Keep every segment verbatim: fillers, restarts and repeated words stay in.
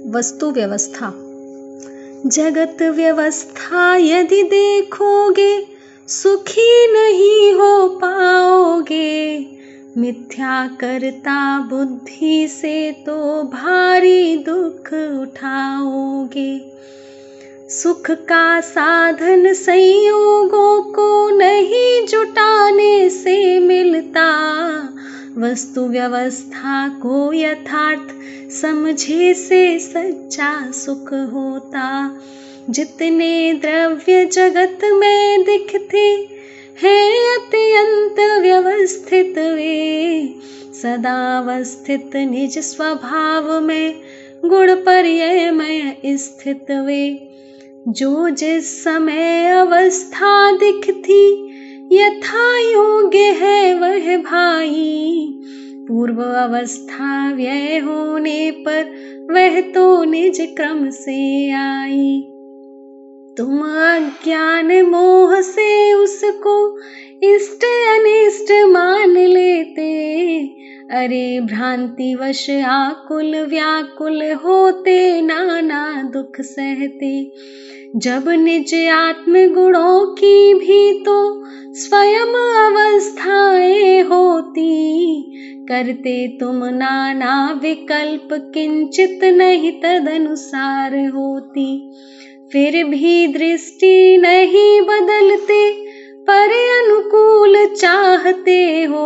वस्तु व्यवस्था। जगत व्यवस्था यदि देखोगे सुखी नहीं हो पाओगे, मिथ्या करता बुद्धि से तो भारी दुख उठाओगे। सुख का साधन संयोगों को नहीं जुटाने से मिलता, वस्तु व्यवस्था को यथार्थ समझे से सच्चा सुख होता। जितने द्रव्य जगत में दिखते हैं अत्यंत व्यवस्थित वे, सदा अवस्थित निज स्वभाव में गुण पर्यय स्थित वे। जो जिस समय अवस्था दिखती यथा योग्य है वह भाई, पूर्व अवस्था व्यय होने पर वह तो निज क्रम से आई। तुम अज्ञान मोह से उसको इष्ट अनिष्ट मान लेते, अरे भ्रांति वश आकुल व्याकुल होते नाना दुख सहते। जब निज आत्म गुणों की भी तो स्वयं अवस्थाएं होती, करते तुम नाना विकल्प किंचित नहीं तदनुसार होती। फिर भी दृष्टि नहीं बदलते पर अनुकूल चाहते हो,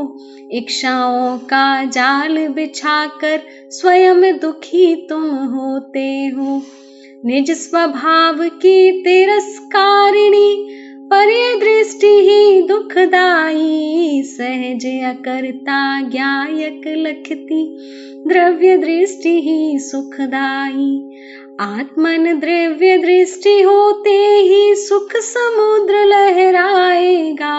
इच्छाओं का जाल बिछाकर स्वयं दुखी तुम होते हो। निज स्वभाव की तिरस्कारिणी पर ये दृष्टि ही दुखदाई, सहज अकर्ता ज्ञायक लखती द्रव्य दृष्टि ही सुखदाई। आत्मन द्रव्य दृष्टि होते ही सुख समुद्र लहराएगा,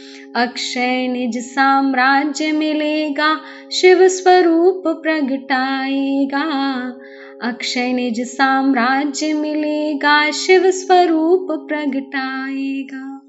अक्षय निज साम्राज्य मिलेगा शिव स्वरूप प्रगटाएगा। अक्षय निज साम्राज्य मिलेगा शिव स्वरूप प्रगटाएगा।